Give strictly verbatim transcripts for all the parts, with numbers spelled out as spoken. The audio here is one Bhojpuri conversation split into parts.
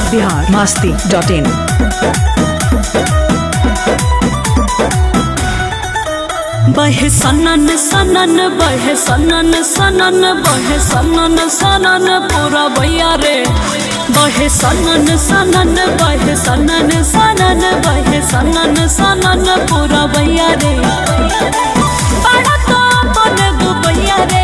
बिहार मस्ती डॉट इन। बहे सनन सनन बहे सनन सनन बहे सनन सनन पूरा भैया रे। बहे सनन सनन बहे सनन सनन बहे सनन सनन पूरा भैया रे। बड़ा तो बने दो भैया रे,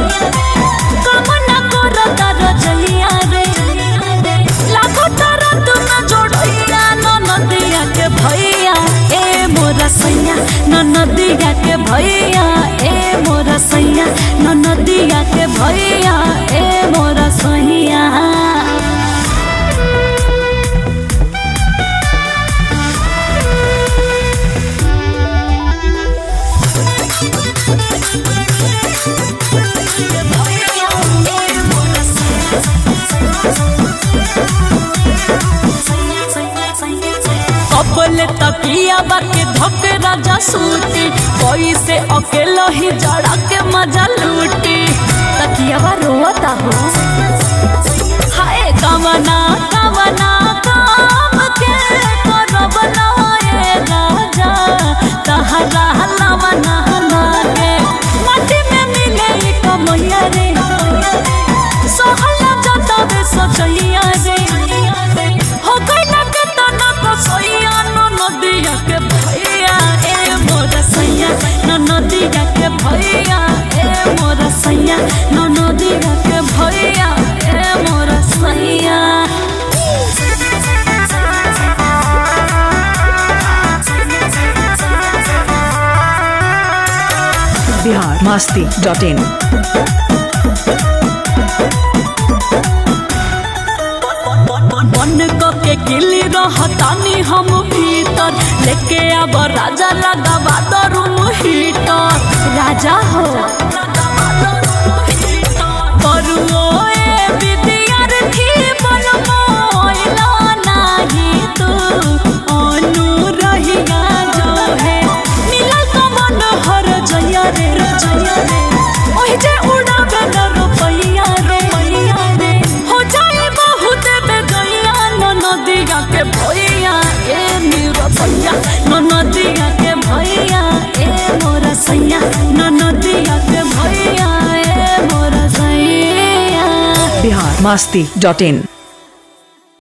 कमना को रता रजैया रे। लाखों तारा तुम जोड़ैया ननदिया के भैया ए मोरा सैया, ननदिया के भैया ए मोरा सैया, ननदिया के भैया ए मोरा सैया। कपले तकिया बाके धके राजा सूती, कोई से अकेला ही जड़ा के मजा लूटी। तकिया बा रोता हो हाय कवना कवना काम के करब नए राजा, तहरा लवना लागे माटी में मिले कमैया रे। सहला जाता बे सचैया रे, हो गई ना के तना को सैया ननदिया के भैया ए मोरा सैया, ननदिया के भैया ए मोरा सैया, ननदिया के भैया ए मोरा सैया। Bihar Masti dot in. बन के किली रहतानी हम भीतर, लेके अब राजा लगावा दरूम हीटर। राजा हो करुओ ए विद्यार्थी बनमोइला नाही तू, अनु रहिया जो है मिलल कमन हर जया रे जया रे। ओहि जे उड़ावे न रुपैया रे रे, हो जाए बहुत बेगैया ननदिया के भैया ए मेरा भैया, ननदिया के भैया ए मोरा सैया, ननदिया के भैया ए मोरा सैया। बिहार मस्ती डॉट इन।